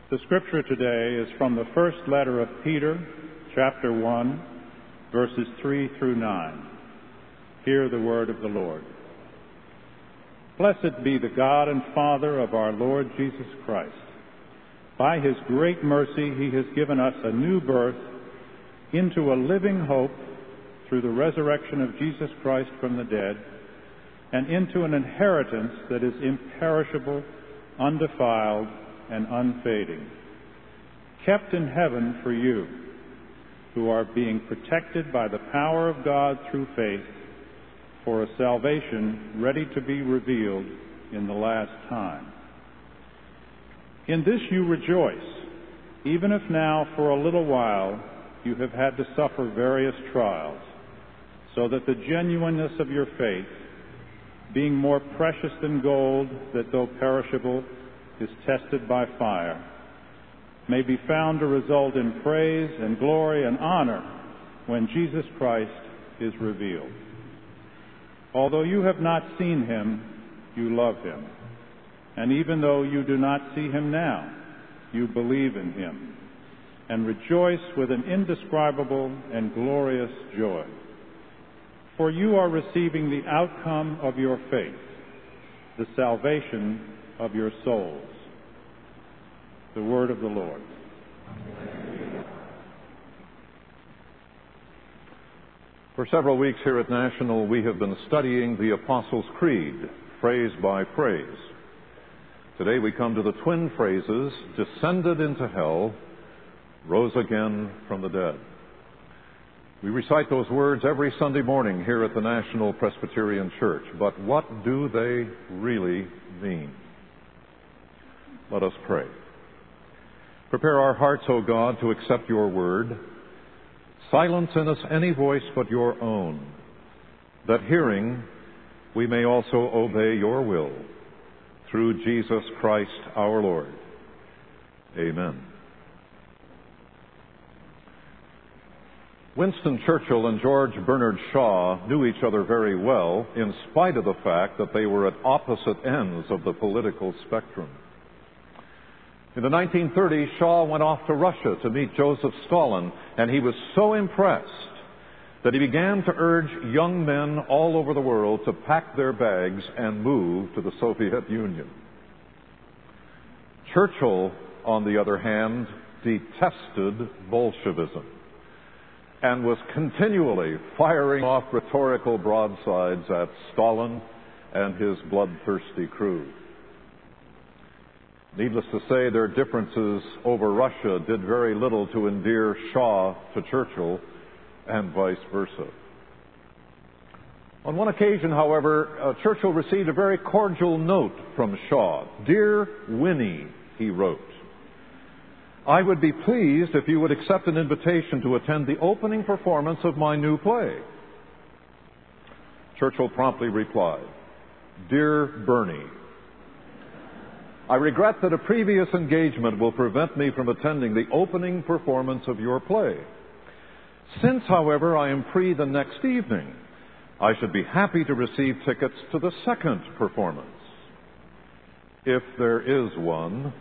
The scripture today is from the first letter of Peter, chapter 1, verses 3 through 9. Hear the word of the Lord. Blessed be the God and Father of our Lord Jesus Christ. By his great mercy he has given us a new birth into a living hope through the resurrection of Jesus Christ from the dead, and into an inheritance that is imperishable, undefiled, and unfading, kept in heaven for you, who are being protected by the power of God through faith, for a salvation ready to be revealed in the last time. In this you rejoice, even if now for a little while you have had to suffer various trials, so that the genuineness of your faith, being more precious than gold that though perishable is tested by fire, may be found to result in praise and glory and honor when Jesus Christ is revealed. Although you have not seen him, you love him. And even though you do not see him now, you believe in him and rejoice with an indescribable and glorious joy. For you are receiving the outcome of your faith, the salvation of your souls. The word of the Lord. For several weeks here at National, we have been studying the Apostles' Creed, phrase by phrase. Today we come to the twin phrases, descended into hell, rose again from the dead. We recite those words every Sunday morning here at the National Presbyterian Church, but what do they really mean? Let us pray. Prepare our hearts, O God, to accept your word. Silence in us any voice but your own, that hearing we may also obey your will. Through Jesus Christ our Lord. Amen. Winston Churchill and George Bernard Shaw knew each other very well, in spite of the fact that they were at opposite ends of the political spectrum. In the 1930s, Shaw went off to Russia to meet Joseph Stalin, and he was so impressed that he began to urge young men all over the world to pack their bags and move to the Soviet Union. Churchill, on the other hand, detested Bolshevism and was continually firing off rhetorical broadsides at Stalin and his bloodthirsty crew. Needless to say, their differences over Russia did very little to endear Shaw to Churchill and vice versa. On one occasion, however, Churchill received a very cordial note from Shaw. "Dear Winnie," he wrote, "I would be pleased if you would accept an invitation to attend the opening performance of my new play." Churchill promptly replied, "Dear Bernie, I regret that a previous engagement will prevent me from attending the opening performance of your play. Since, however, I am free the next evening, I should be happy to receive tickets to the second performance, if there is one."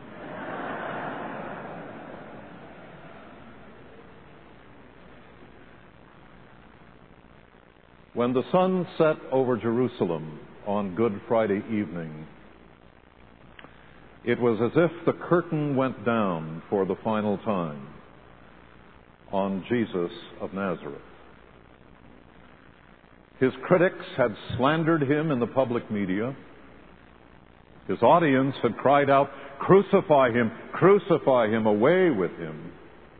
When the sun set over Jerusalem on Good Friday evening, it was as if the curtain went down for the final time on Jesus of Nazareth. His critics had slandered him in the public media. His audience had cried out, crucify him, away with him."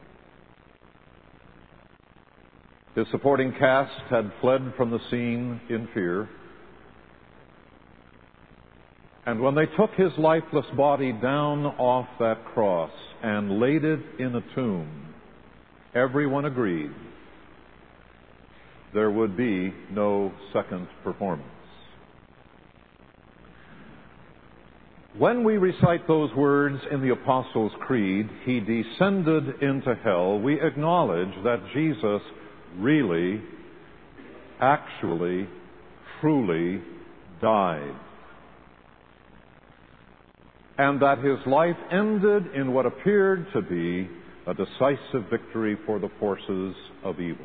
His supporting cast had fled from the scene in fear. And when they took his lifeless body down off that cross and laid it in a tomb, everyone agreed there would be no second performance. When we recite those words in the Apostles' Creed, "He descended into hell," we acknowledge that Jesus really, actually, truly died. and that his life ended in what appeared to be a decisive victory for the forces of evil.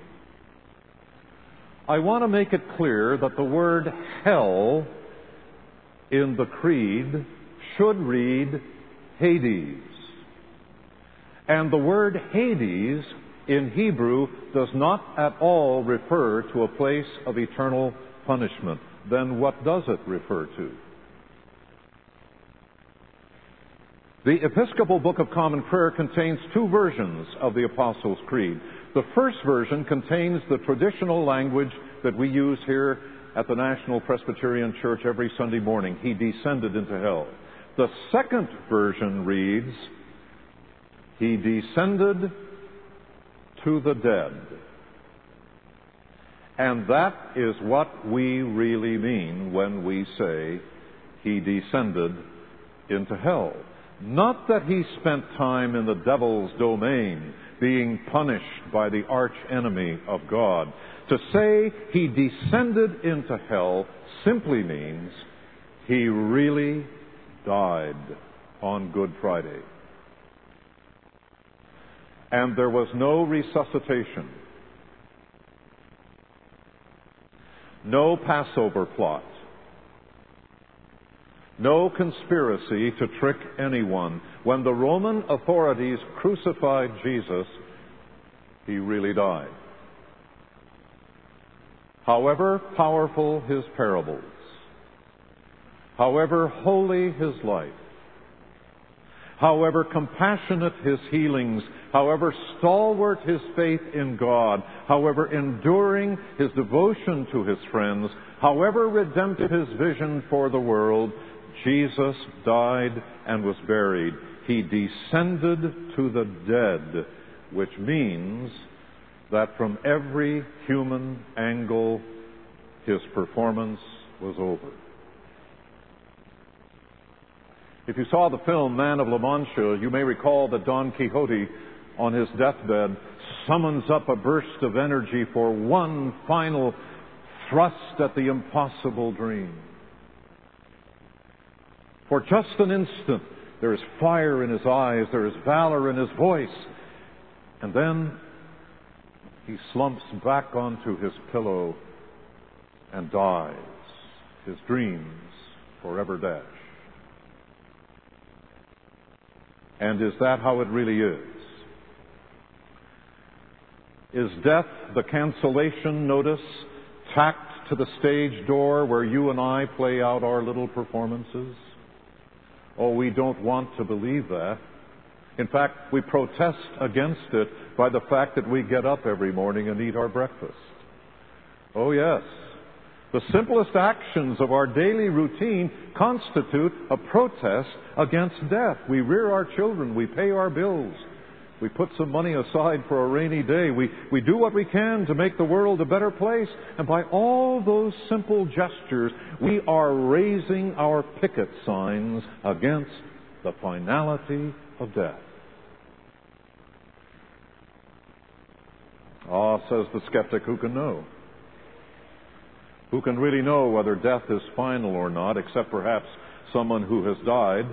I want to make it clear that the word hell in the Creed should read Hades. And the word Hades in Hebrew does not at all refer to a place of eternal punishment. Then what does it refer to? The Episcopal Book of Common Prayer contains two versions of the Apostles' Creed. The first version contains the traditional language that we use here at the National Presbyterian Church every Sunday morning. He descended into hell. The second version reads, He descended to the dead. And that is what we really mean when we say He descended into hell. Not that He spent time in the devil's domain, being punished by the arch enemy of God. To say He descended into hell simply means He really died on Good Friday. And there was no resuscitation, no Passover plot, no conspiracy to trick anyone. When the Roman authorities crucified Jesus, He really died. However powerful His parables, however holy His life, however compassionate His healings, however stalwart His faith in God, however enduring His devotion to His friends, however redemptive His vision for the world, Jesus died and was buried. He descended to the dead, which means that from every human angle, His performance was over. If you saw the film Man of La Mancha, you may recall that Don Quixote, on his deathbed, summons up a burst of energy for one final thrust at the impossible dream. For just an instant, there is fire in his eyes, there is valor in his voice, and then he slumps back onto his pillow and dies, his dreams forever dashed. And is that how it really is? Is death the cancellation notice tacked to the stage door where you and I play out our little performances? Oh, we don't want to believe that. In fact, we protest against it by the fact that we get up every morning and eat our breakfast. Oh, yes. The simplest actions of our daily routine constitute a protest against death. We rear our children. We pay our bills. We put some money aside for a rainy day. We do what we can to make the world a better place. And by all those simple gestures, we are raising our picket signs against the finality of death. Ah, says the skeptic, who can know? Who can really know whether death is final or not, except perhaps someone who has died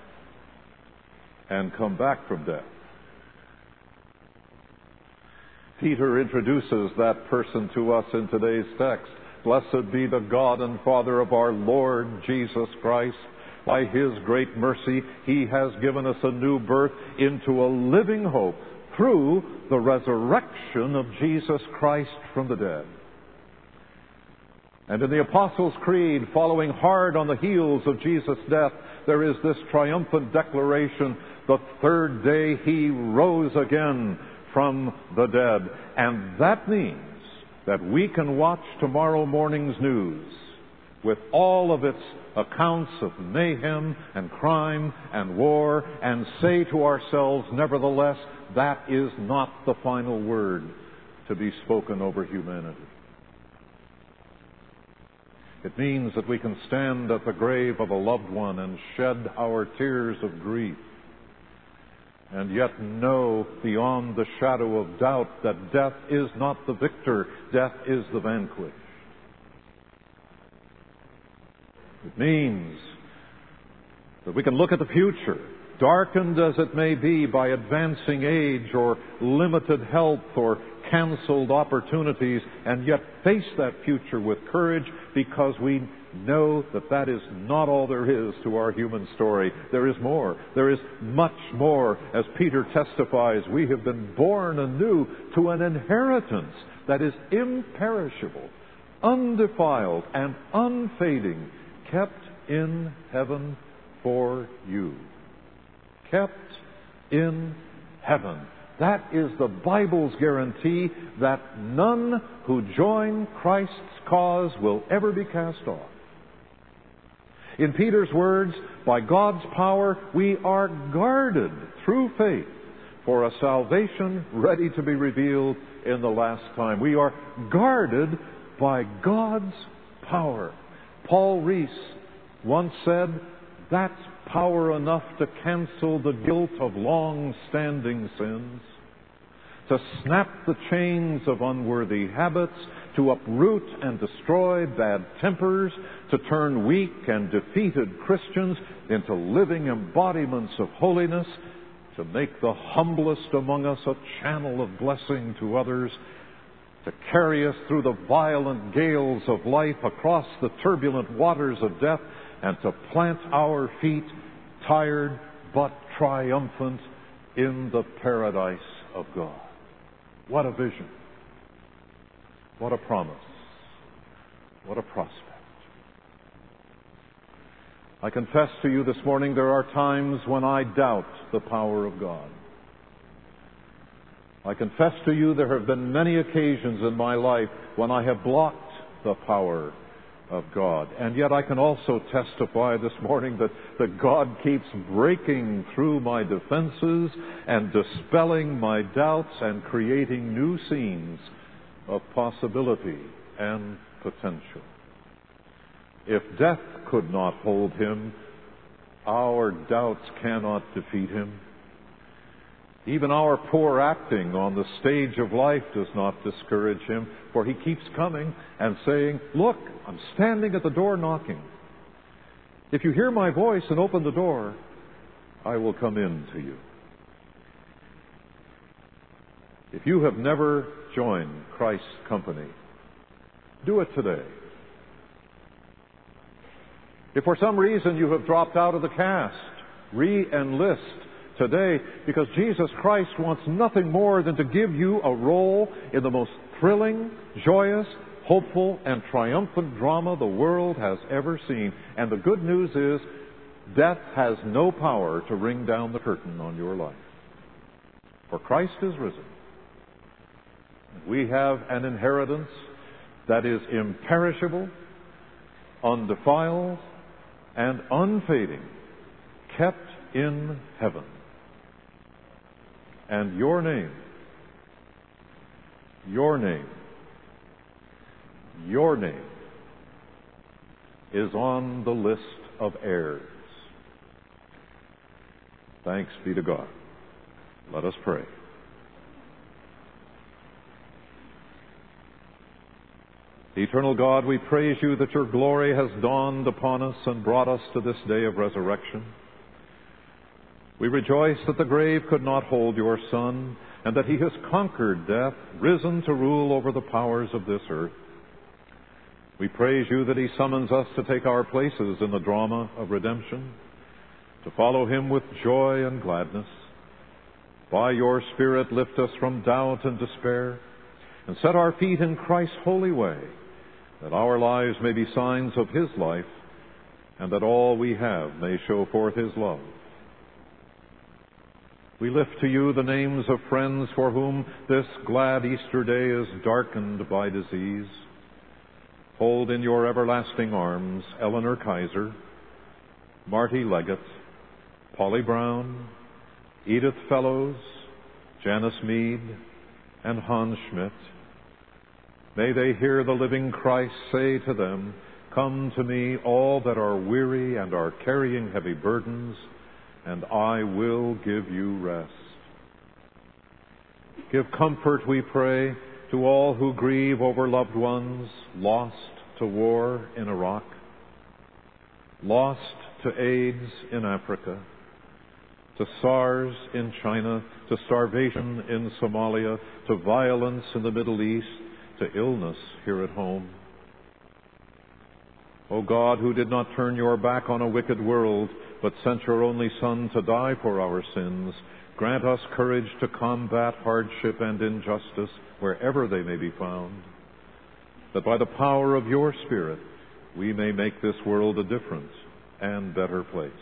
and come back from death? Peter introduces that person to us in today's text. Blessed be the God and Father of our Lord Jesus Christ. By His great mercy, He has given us a new birth into a living hope through the resurrection of Jesus Christ from the dead. And in the Apostles' Creed, following hard on the heels of Jesus' death, there is this triumphant declaration, the third day He rose again from the dead. And that means that we can watch tomorrow morning's news with all of its accounts of mayhem and crime and war and say to ourselves, nevertheless, that is not the final word to be spoken over humanity. It means that we can stand at the grave of a loved one and shed our tears of grief, and yet know beyond the shadow of doubt that death is not the victor, death is the vanquished. It means That we can look at the future, darkened as it may be by advancing age or limited health or canceled opportunities, and yet face that future with courage because we know that that is not all there is to our human story. There is more. There is much more. As Peter testifies, we have been born anew to an inheritance that is imperishable, undefiled, and unfading, kept in heaven for you. Kept in heaven. That is the Bible's guarantee that none who join Christ's cause will ever be cast off. In Peter's words, by God's power, we are guarded through faith for a salvation ready to be revealed in the last time. We are guarded by God's power. Paul Rees once said, that's power enough to cancel the guilt of long-standing sins, to snap the chains of unworthy habits, to uproot and destroy bad tempers, to turn weak and defeated Christians into living embodiments of holiness, to make the humblest among us a channel of blessing to others, to carry us through the violent gales of life across the turbulent waters of death, and to plant our feet, tired but triumphant, in the paradise of God. What a vision. What a promise. What a prospect. I confess to you this morning there are times when I doubt the power of God. I confess to you there have been many occasions in my life when I have blocked the power of God. And yet I can also testify this morning that God keeps breaking through my defenses and dispelling my doubts and creating new scenes of possibility and potential. If death could not hold him, our doubts cannot defeat him. Even our poor acting on the stage of life does not discourage him, for he keeps coming and saying, look, I'm standing at the door knocking. If you hear my voice and open the door, I will come in to you. If you have never joined Christ's company, do it today. If for some reason you have dropped out of the cast, re-enlist today, because Jesus Christ wants nothing more than to give you a role in the most thrilling, joyous, hopeful, and triumphant drama the world has ever seen. And the good news is, death has no power to ring down the curtain on your life. For Christ is risen. We have an inheritance that is imperishable, undefiled, and unfading, kept in heaven. And your name is on the list of heirs. Thanks be to God. Let us pray. Eternal God, we praise you that your glory has dawned upon us and brought us to this day of resurrection. We rejoice that the grave could not hold your Son, and that he has conquered death, risen to rule over the powers of this earth. We praise you that he summons us to take our places in the drama of redemption, to follow him with joy and gladness. By your Spirit, lift us from doubt and despair, and set our feet in Christ's holy way, that our lives may be signs of his life, and that all we have may show forth his love. We lift to you the names of friends for whom this glad Easter day is darkened by disease. Hold in your everlasting arms Eleanor Kaiser, Marty Leggett, Polly Brown, Edith Fellows, Janice Mead, and Hans Schmidt. May they hear the living Christ say to them, "Come to me, all that are weary and are carrying heavy burdens, and I will give you rest." Give comfort, we pray, to all who grieve over loved ones lost to war in Iraq, lost to AIDS in Africa, to SARS in China, to starvation in Somalia, to violence in the Middle East, to illness here at home. O God, who did not turn your back on a wicked world, but sent your only Son to die for our sins, grant us courage to combat hardship and injustice wherever they may be found, that by the power of your Spirit we may make this world a different and better place.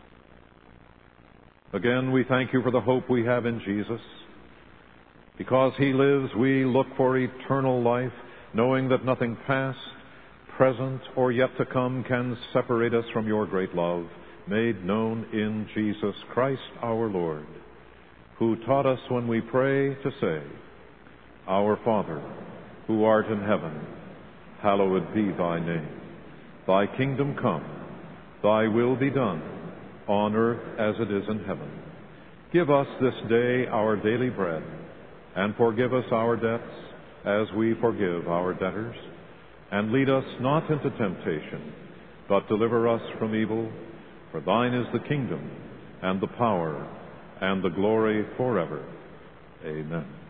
Again, we thank you for the hope we have in Jesus. Because he lives, we look for eternal life, knowing that nothing past, present, or yet to come can separate us from your great love, made known in Jesus Christ our Lord, who taught us when we pray to say, Our Father, who art in heaven, hallowed be thy name. Thy kingdom come, thy will be done, on earth as it is in heaven. Give us this day our daily bread, and forgive us our debts as we forgive our debtors. And lead us not into temptation, but deliver us from evil. For thine is the kingdom, and the power, and the glory forever. Amen.